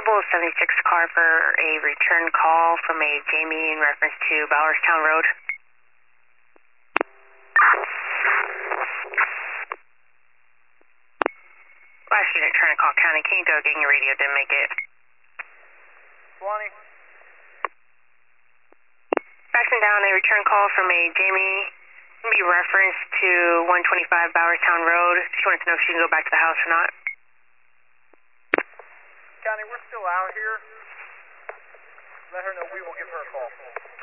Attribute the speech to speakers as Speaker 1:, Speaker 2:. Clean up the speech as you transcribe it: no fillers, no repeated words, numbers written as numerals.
Speaker 1: available 76 car for a return call from a Jamie in reference to Bowerstown Road. Last unit trying to call County. Can you go getting your radio? Didn't make it.
Speaker 2: 20.
Speaker 1: Backing down a return call from a Jamie. Be reference to 125 Bowerstown Road. She wanted to know if she can go back to the house or not.
Speaker 2: County, we're still out here. Let her know we will give her a call.